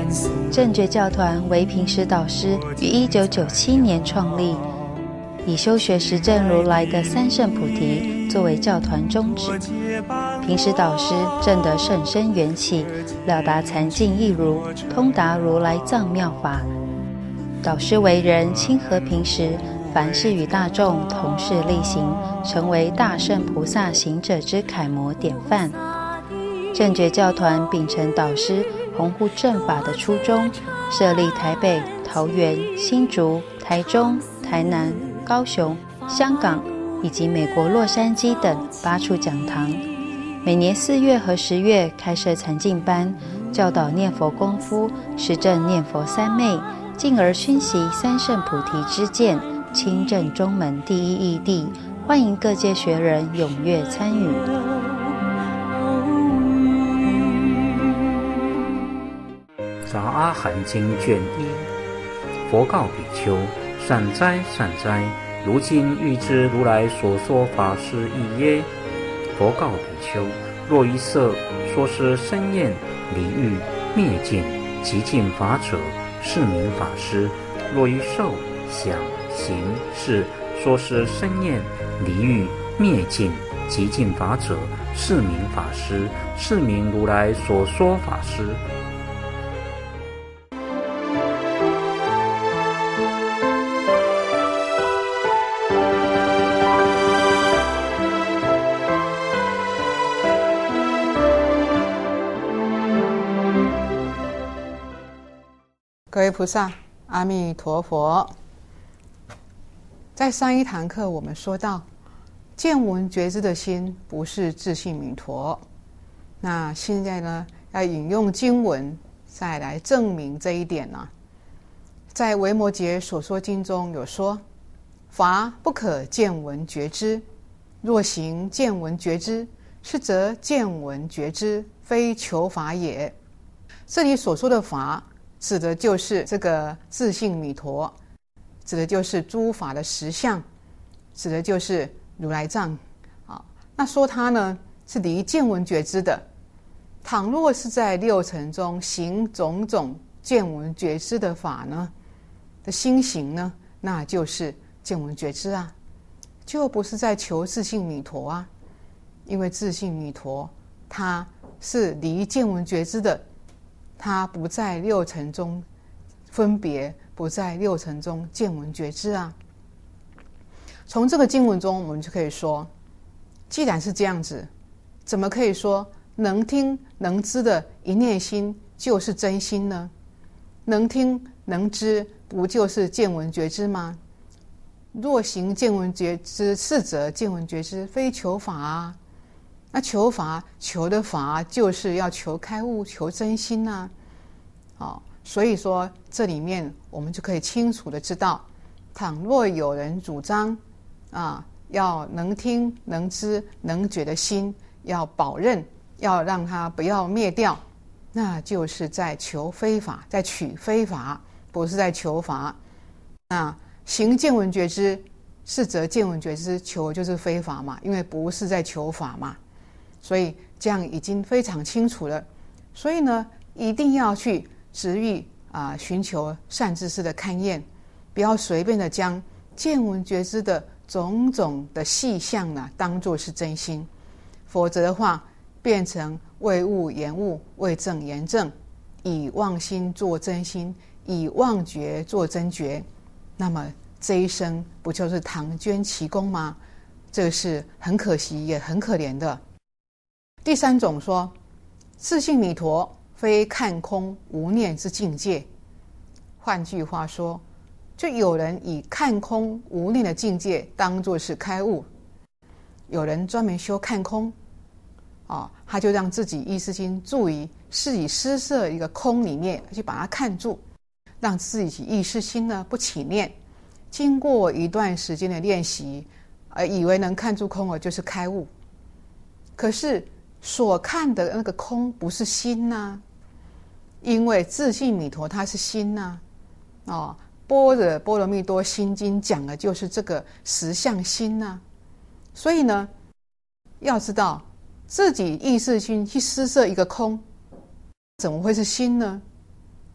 正觉教团为平时导师于1997年创立，以修学实证如来的三圣菩提作为教团宗旨。平时导师证得甚深缘起，了达禅境义如，通达如来藏妙法。导师为人亲和平时，凡事与大众同事力行，成为大圣菩萨行者之楷模典范。正觉教团秉承导师弘护正法的初衷，设立台北、桃园、新竹、台中、台南、高雄、香港以及美国洛杉矶等8处讲堂，每年4月和10月开设禅净班，教导念佛功夫，实证念佛三昧，进而熏习三圣菩提之见，亲证中门第一义谛，欢迎各界学人踊跃参与。 杂阿含经卷1，佛告比丘：善哉善哉，如今欲知如来所说法是义耶？佛告比丘：若一色说是生厌离欲灭尽极尽法者，是名法师；若一受想行识说是生厌离欲灭尽极尽法者，是名法师，是名如来所说法师。 各位菩萨，阿弥陀佛。在上一堂课我们说到，见闻觉知的心不是自性弥陀。那现在呢，要引用经文再来证明这一点呢。在维摩诘所说经中有说，法不可见闻觉知，若行见闻觉知，是则见闻觉知，非求法也。这里所说的法，指的就是这个自性弥陀，指的就是诸法的实相，指的就是如来藏啊。那说它呢是离见闻觉知的，倘若是在六尘中行种种见闻觉知的法呢的心行呢，那就是见闻觉知啊，就不是在求自性弥陀啊。因为自性弥陀它是离见闻觉知的，它不在六尘中分别，不在六尘中见闻觉知啊。从这个经文中我们就可以说，既然是这样子，怎么可以说能听能知的一念心就是真心呢？能听能知不就是见闻觉知吗？若行见闻觉知，是则见闻觉知，非求法啊。那求法，求的法就是要求开悟，求真心啊。所以说这里面我们就可以清楚的知道，倘若有人主张要能听能知能觉的心要保任，要让它不要灭掉，那就是在求非法，在取非法，不是在求法。那行见闻觉知，是则见闻觉知，求就是非法嘛，因为不是在求法嘛。所以这样已经非常清楚了。所以呢，一定要去执欲寻求善知识的勘验，不要随便的将见闻觉知的种种的细项呢当作是真心，否则的话变成为物言物，为正言正，以妄心做真心，以妄觉做真觉，那么这一生不就是唐捐其功吗？这个是很可惜也很可怜的。第三种说，自性弥陀非看空无念之境界。换句话说，就有人以看空无念的境界当作是开悟，有人专门修看空他就让自己意识心住于是以施设一个空里面去把它看住，让自己意识心呢不起念，经过一段时间的练习，以为能看住空了就是开悟。可是所看的那个空不是心啊，因为自性弥陀它是心啊。般若波罗蜜多心经讲的就是这个实相心啊。所以呢，要知道自己意识心去施设一个空，怎么会是心呢？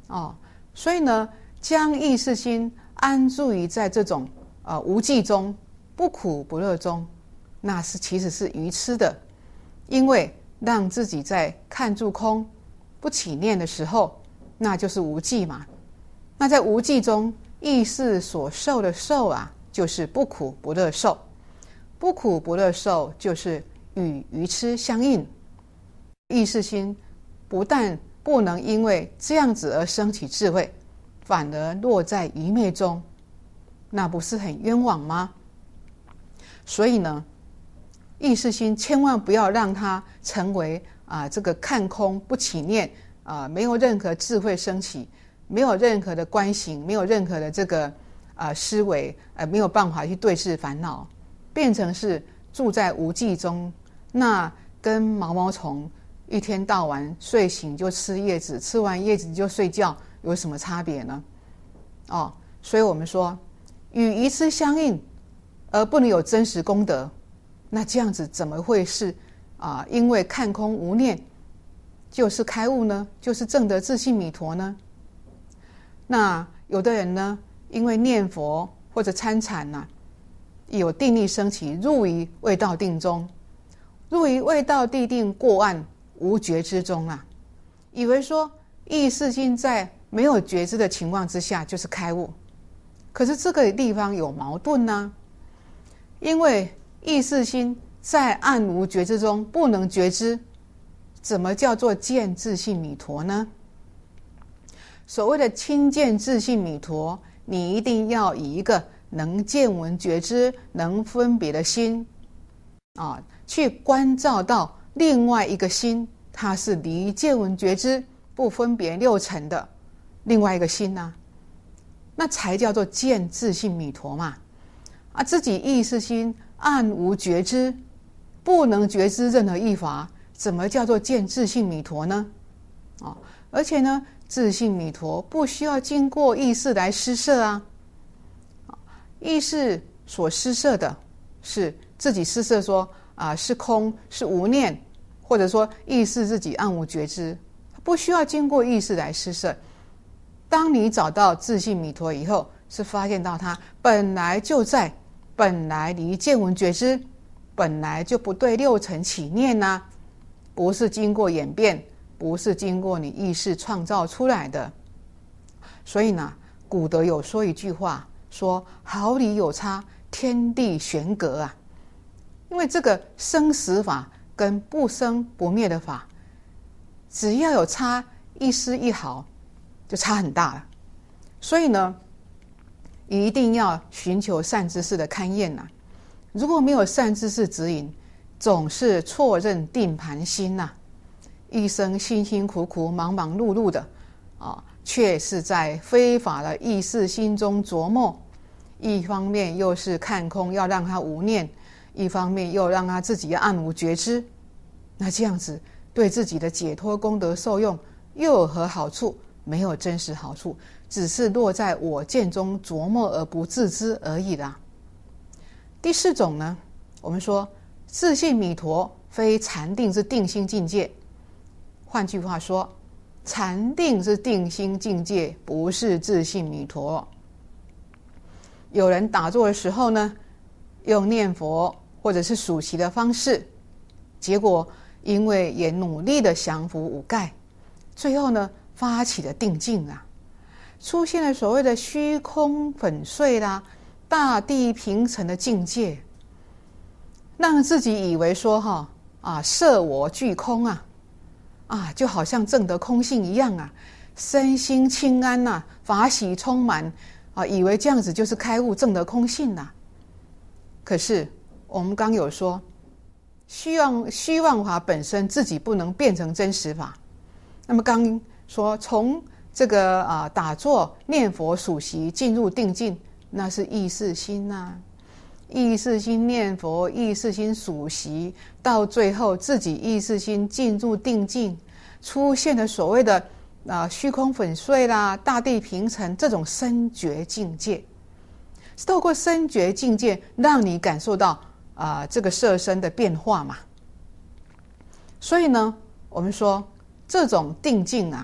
所以呢，将意识心安住于在这种无记中，不苦不乐中，那其实是愚痴的，因为让自己在看住空不起念的时候，那就是无记嘛。那在无记中，意识所受的受就是不苦不乐受，不苦不乐受就是与愚痴相应。意识心不但不能因为这样子而升起智慧，反而落在愚昧中，那不是很冤枉吗？所以呢，意识心千万不要让它成为这个看空不起念没有任何智慧升起，没有任何的观行，没有任何的这个思维没有办法去对治烦恼，变成是住在无记中，那跟毛毛虫一天到晚睡醒就吃叶子，吃完叶子就睡觉，有什么差别呢？所以我们说与愚痴相应而不能有真实功德，那这样子怎么会是因为看空无念就是开悟呢？就是证得自性弥陀呢？那有的人呢，因为念佛或者参禅有定力升起，入于未到定中，入于未到地定过暗无觉之中以为说意识心在没有觉知的情况之下就是开悟，可是这个地方有矛盾因为意识心在暗无觉知中不能觉知，怎么叫做见自性弥陀呢？所谓的亲见自性弥陀，你一定要以一个能见闻觉知、能分别的心去关照到另外一个心，它是离见闻觉知不分别六尘的另外一个心那才叫做见自性弥陀嘛。自己意识心暗无觉知，不能觉知任何义法，怎么叫做见自性弥陀呢？而且呢，自性弥陀不需要经过意识来施设意识所施设的是自己施设说是空是无念，或者说意识自己暗无觉知，不需要经过意识来施设。当你找到自性弥陀以后，是发现到它本来就在，本来离见闻觉知，本来就不对六尘起念不是经过演变，不是经过你意识创造出来的。所以呢，古德有说一句话，说毫厘有差，天地悬隔因为这个生死法跟不生不灭的法，只要有差一丝一毫，就差很大了。所以呢，一定要寻求善知识的勘验如果没有善知识指引，总是错认定盘心一生辛辛苦苦忙忙碌碌的却是在非法的意识心中琢磨，一方面又是看空要让他无念，一方面又让他自己暗无觉知，那这样子对自己的解脱功德受用又有何好处？没有真实好处，只是落在我见中琢磨而不自知而已啦。第四种呢，我们说自性弥陀非禅定之定心境界，换句话说，禅定之定心境界不是自性弥陀。有人打坐的时候呢，用念佛或者是数息的方式，结果因为也努力的降伏五盖，最后呢发起了定境出现了所谓的虚空粉碎大地平成的境界，让自己以为说摄我俱空就好像证得空性一样身心清安法喜充满以为这样子就是开悟证得空性可是我们刚有说，虚妄法本身自己不能变成真实法。那么刚说从这个打坐念佛数息进入定境，那是意识心意识心念佛，意识心数息，到最后自己意识心进入定境，出现了所谓的虚空粉碎大地平成这种深觉境界，是透过深觉境界让你感受到这个色身的变化嘛。所以呢，我们说这种定境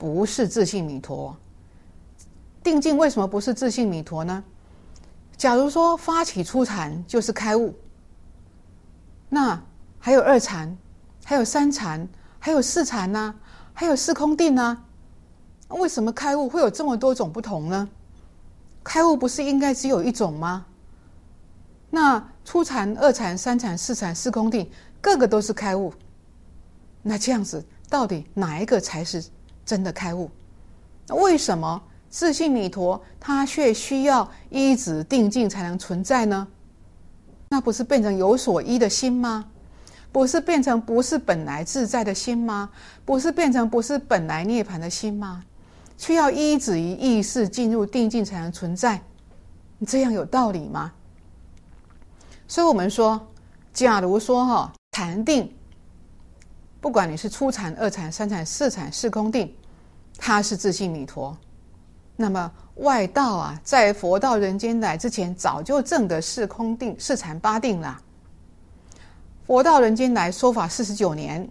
不是自性弥陀。定境为什么不是自性弥陀呢？假如说发起初禅就是开悟，那还有二禅，还有三禅，还有四禅啊，还有四空定啊，为什么开悟会有这么多种不同呢？开悟不是应该只有一种吗？那初禅、二禅、三禅、四禅、四空定，个个都是开悟，那这样子到底哪一个才是真的开悟？那为什么自性弥陀它却需要依止定境才能存在呢？那不是变成有所依的心吗？不是变成不是本来自在的心吗？不是变成不是本来涅槃的心吗？却要依止于意识进入定境才能存在，这样有道理吗？所以我们说，假如说禅定，不管你是初禅、二禅、三禅、四禅、四空定，它是自性弥陀，那么外道啊，在佛到人间来之前，早就证得四空定、四禅八定了。佛到人间来说法49年，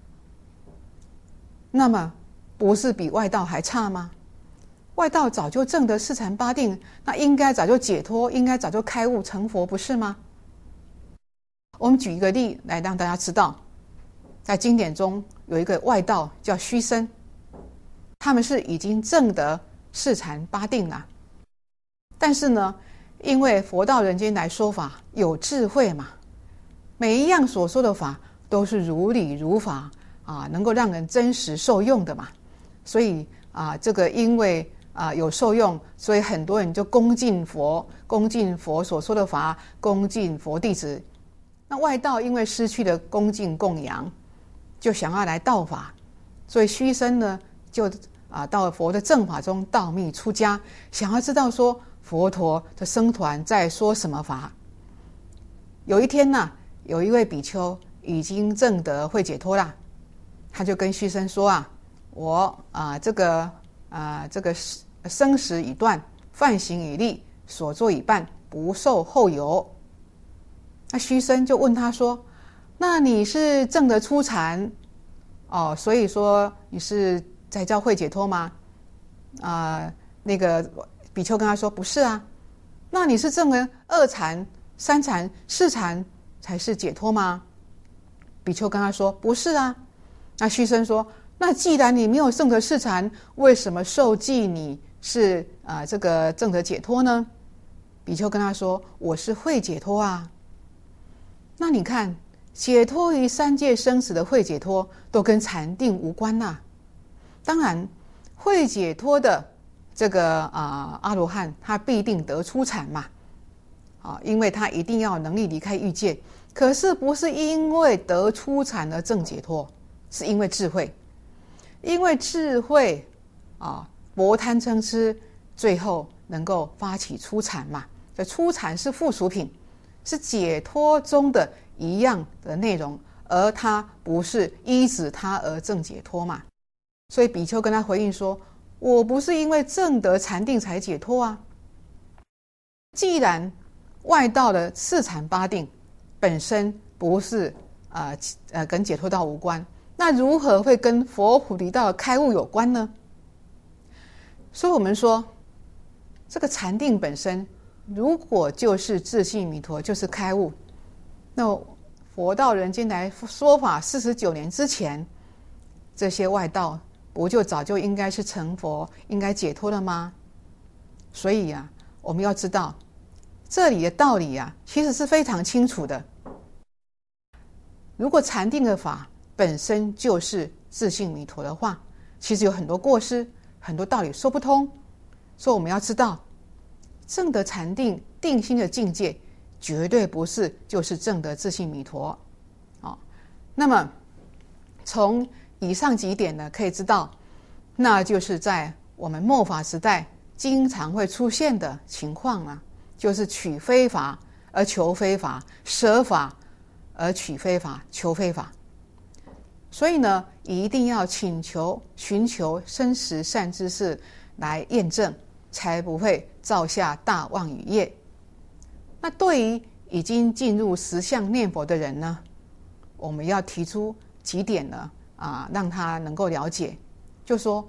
那么不是比外道还差吗？外道早就证得四禅八定，那应该早就解脱，应该早就开悟成佛，不是吗？我们举一个例来让大家知道，在经典中有一个外道叫虚生，他们是已经证得四禅八定了，但是呢，因为佛到人间来说法有智慧嘛，每一样所说的法都是如理如法啊，能够让人真实受用的嘛，所以这个因为有受用，所以很多人就恭敬佛，恭敬佛所说的法，恭敬佛弟子。那外道因为失去了恭敬供养，就想要来道法，所以虚生呢就到佛的正法中道密出家，想要知道说佛陀的僧团在说什么法。有一天呢，有一位比丘已经证得慧解脱了，他就跟虚生说我这个生死已断，犯行已立，所作已办，不受后有。那虚生就问他说，那你是证得初禅所以说你是在教慧解脱吗？那个比丘跟他说不是啊。那你是证了二禅、三禅、四禅才是解脱吗？比丘跟他说不是啊。那虚生说，那既然你没有证得四禅，为什么受记你是这个证得解脱呢？比丘跟他说，我是慧解脱啊。那你看，解脱于三界生死的慧解脱都跟禅定无关呐。当然慧解脱的这个阿罗汉，他必定得初禅嘛，因为他一定要有能力离开欲界。可是不是因为得初禅而证解脱，是因为智慧，因为智慧薄贪嗔痴，最后能够发起初禅嘛。这初禅是附属品，是解脱中的一样的内容，而它不是依止它而证解脱嘛。所以比丘跟他回应说，我不是因为证得禅定才解脱啊。既然外道的四禅八定本身不是跟解脱道无关，那如何会跟佛菩提道的开悟有关呢？所以我们说，这个禅定本身如果就是自性弥陀，就是开悟，那佛到人间来说法49年之前，这些外道不就早就应该是成佛，应该解脱了吗？所以我们要知道这里的道理其实是非常清楚的。如果禅定的法本身就是自性弥陀的话，其实有很多过失，很多道理说不通。所以我们要知道，证得禅定定心的境界，绝对不是就是证得自性弥陀。那么从以上几点呢，可以知道，那就是在我们末法时代经常会出现的情况就是取非法而求非法，舍法而取非法，求非法。所以呢，一定要寻求生实善知识来验证，才不会造下大妄语业。那对于已经进入实相念佛的人呢，我们要提出几点呢，让他能够了解，就说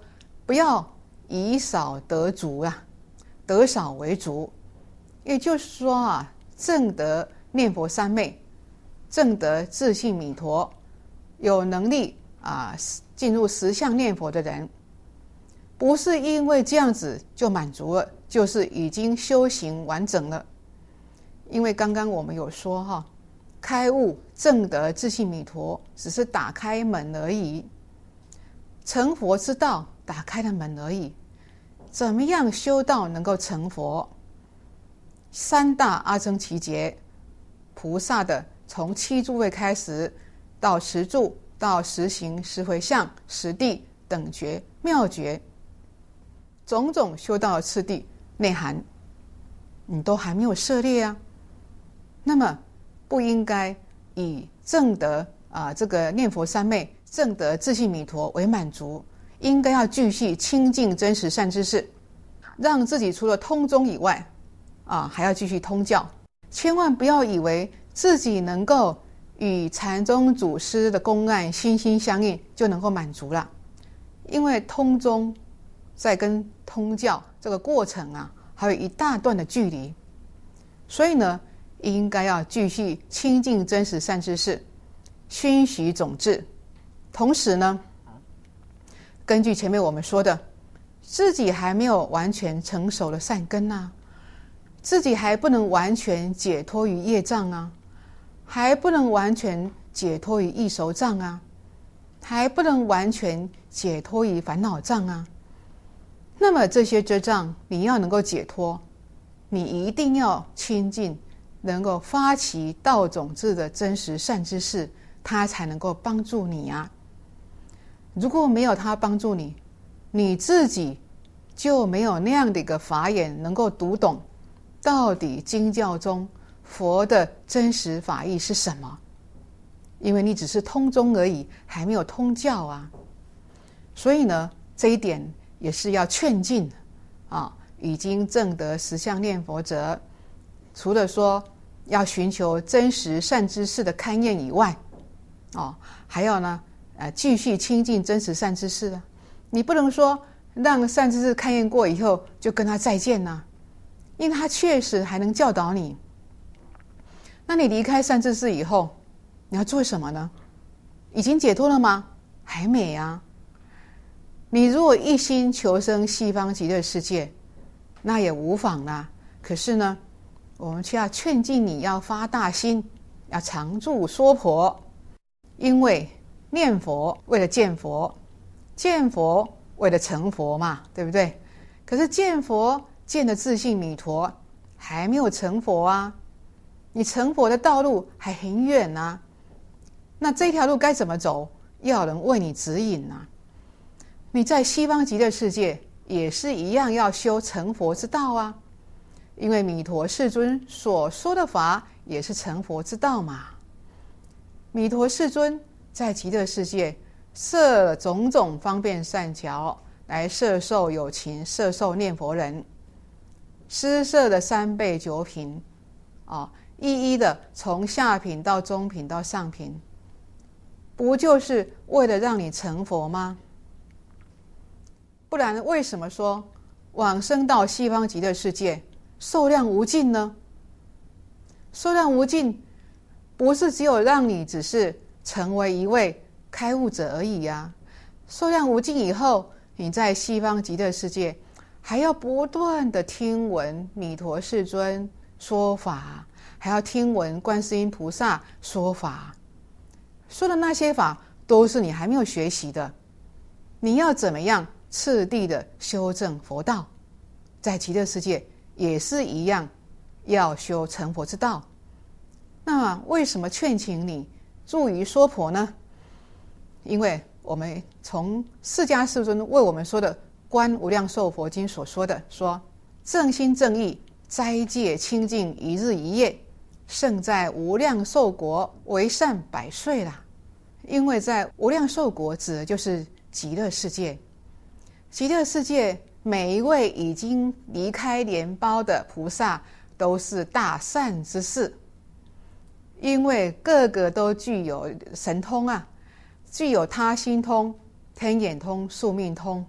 不要以少得足啊，得少为足。也就是说啊，证得念佛三昧，证得自性弥陀，有能力进入实相念佛的人，不是因为这样子就满足了，就是已经修行完整了。因为刚刚我们有说开悟证得自性弥陀只是打开门而已，成佛之道打开了门而已。怎么样修道能够成佛？三大阿僧祇劫菩萨的，从七诸位开始，到十住，到十行、十回向、十地、等觉、妙觉，种种修道的次第内涵，你都还没有涉猎啊。那么不应该以证得这个念佛三昧、证得自性弥陀为满足，应该要继续亲近真实善知识，让自己除了通宗以外还要继续通教。千万不要以为自己能够与禅宗祖师的公案心心相印就能够满足了，因为通宗在跟通教这个过程还有一大段的距离，所以呢，应该要继续亲近真实善知识，熏习种智。同时呢，根据前面我们说的，自己还没有完全成熟的善根自己还不能完全解脱于业障还不能完全解脱于异熟障还不能完全解脱于烦恼障那么这些遮障你要能够解脱，你一定要亲近能够发起道种子的真实善知识，他才能够帮助你如果没有他帮助你，你自己就没有那样的一个法眼能够读懂到底经教中佛的真实法义是什么，因为你只是通宗而已，还没有通教所以呢，这一点也是要劝进已经证得实相念佛者，除了说要寻求真实善知识的勘验以外还要呢继续亲近真实善知识你不能说让善知识勘验过以后就跟他再见因为他确实还能教导你。那你离开善知识以后，你要做什么呢？已经解脱了吗？还没你如果一心求生西方极乐世界，那也无妨可是呢，我们却要劝进你要发大心，要常住娑婆。因为念佛为了见佛，见佛为了成佛嘛，对不对？可是见佛见的自性弥陀还没有成佛你成佛的道路还很远那这条路该怎么走？要有人为你指引你在西方极乐世界也是一样要修成佛之道因为弥陀世尊所说的法也是成佛之道嘛。弥陀世尊在极乐世界设了种种方便善巧来摄受有情，摄受念佛人，施设的3辈9品一一的从下品到中品到上品，不就是为了让你成佛吗？不然为什么说往生到西方极乐世界寿量无尽呢？寿量无尽不是只有让你只是成为一位开悟者而已寿量无尽以后，你在西方极乐世界还要不断的听闻弥陀世尊说法，还要听闻观世音菩萨说法，说的那些法都是你还没有学习的。你要怎么样次第的修正佛道？在极乐世界也是一样，要修成佛之道。那为什么劝请你住于娑婆呢？因为我们从释迦世尊为我们说的《观无量寿佛经》所说的，说正心正意，斋戒清净一日一夜，胜在无量寿国为善百岁啦。因为在无量寿国指的就是极乐世界，极乐世界每一位已经离开莲包的菩萨都是大善之士，因为个个都具有神通具有他心通、天眼通、宿命通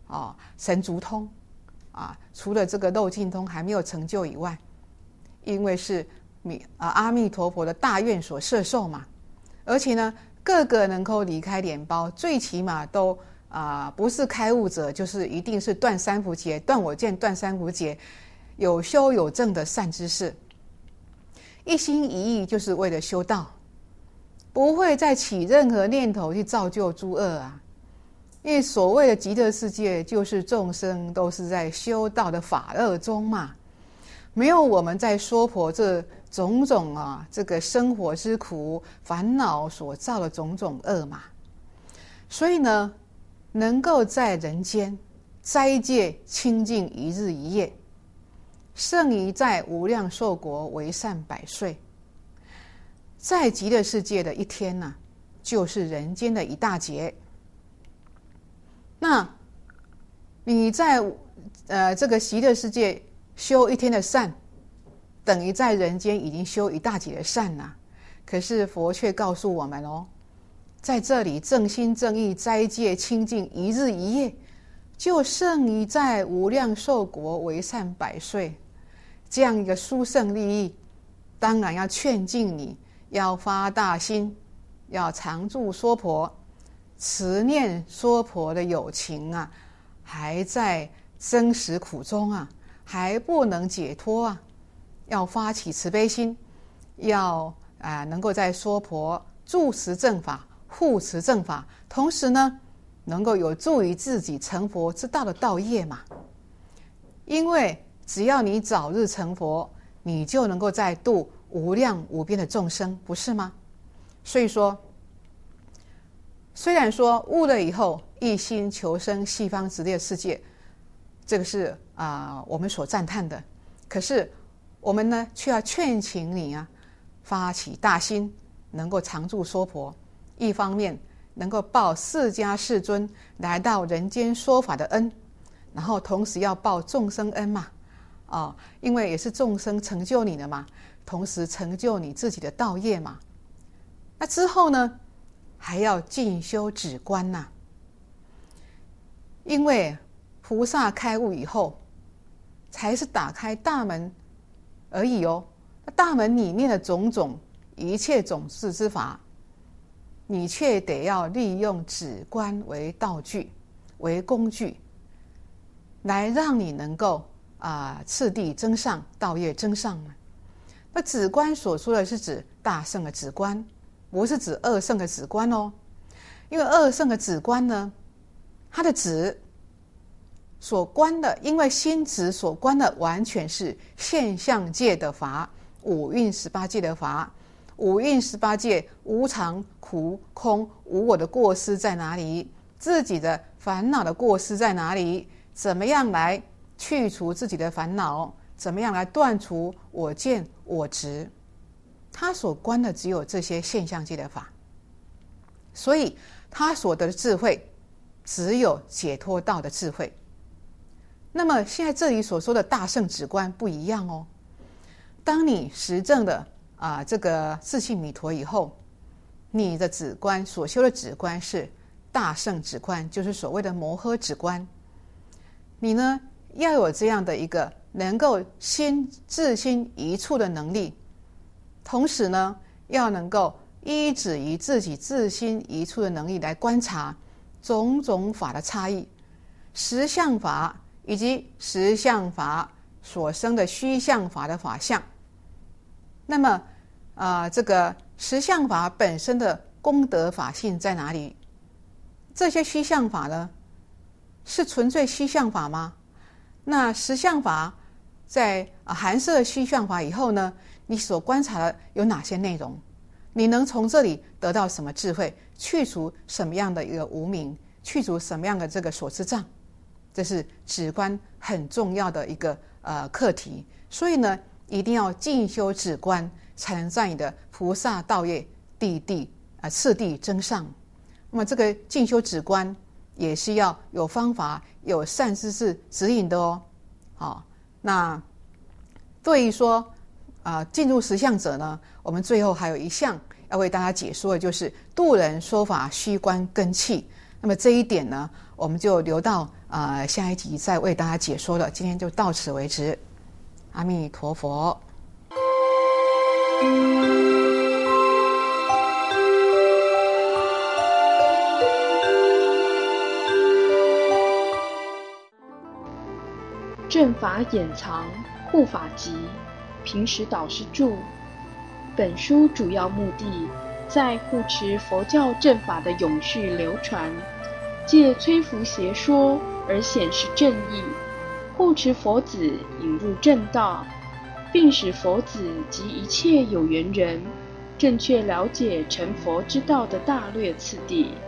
神足通除了这个漏尽通还没有成就以外，因为是阿弥陀佛的大愿所摄受嘛，而且呢个个能够离开脸包，最起码都不是开悟者，就是一定是断三伏劫、断我见、断三伏劫，有修有证的善知识，一心一意就是为了修道，不会再起任何念头去造就诸恶因为所谓的极乐世界，就是众生都是在修道的法乐中嘛，没有我们在说婆这种种这个生活之苦、烦恼所造的种种恶嘛。所以呢，能够在人间斋戒清净一日一夜，胜于在无量寿国为善百岁。在极乐世界的一天就是人间的一大劫。那你在这个极乐世界修一天的善，等于在人间已经修一大劫的善可是佛却告诉我们在这里正心正意斋戒清净一日一夜，就胜于在无量寿国为善百岁。这样一个殊胜利益，当然要劝进你，要发大心，要常住娑婆，持念娑婆的有情还在生死苦中还不能解脱要发起慈悲心，要能够在娑婆住持正法、护持正法，同时呢能够有助于自己成佛之道的道业嘛。因为只要你早日成佛，你就能够再度无量无边的众生，不是吗？所以说，虽然说悟了以后一心求生西方极乐世界，这个是我们所赞叹的，可是我们呢却要劝请你发起大心，能够常住娑婆，一方面能够报释迦世尊来到人间说法的恩，然后同时要报众生恩嘛因为也是众生成就你的嘛，同时成就你自己的道业嘛。那之后呢还要进修止观因为菩萨开悟以后才是打开大门而已那大门里面的种种一切种事之法，你却得要利用止观为道具、为工具，来让你能够次第增上，道业增上那止观所说的是指大圣的止观，不是指二圣的止观因为二圣的止观呢，它的止所观的，因为心止所观的完全是现象界的法，五蕴18界的法。五蕴18界无常、苦、空、无我的过失在哪里？自己的烦恼的过失在哪里？怎么样来去除自己的烦恼？怎么样来断除我见我执？他所观的只有这些现象界的法，所以他所得的智慧只有解脱道的智慧。那么现在这里所说的大圣止观不一样当你实证的这个自性弥陀以后，你的止观所修的止观是大圣止观，就是所谓的摩诃止观。你呢要有这样的一个能够自心一处的能力，同时呢要能够依止于自己自心一处的能力来观察种种法的差异，实相法以及实相法所生的虚相法的法相。那么这个实相法本身的功德法性在哪里？这些虚相法呢是纯粹虚相法吗？那实相法在含摄虚相法以后呢，你所观察的有哪些内容？你能从这里得到什么智慧？去除什么样的一个无明？去除什么样的这个所知障？这是止观很重要的一个课题。所以呢一定要进修止观，才能在你的菩萨道业次第增上。那么这个进修止观也是要有方法、有善知识指引的那对于说进入实相者呢，我们最后还有一项要为大家解说的，就是度人说法须观根器。那么这一点呢， 我们就留到下一集再为大家解说了。今天就到此为止，阿弥陀佛。 正法掩藏护法集，平时导师著。本书主要目的在护持佛教正法的永续流传，借摧伏邪说而显示正义，护持佛子引入正道，并使佛子及一切有缘人正确了解成佛之道的大略次第。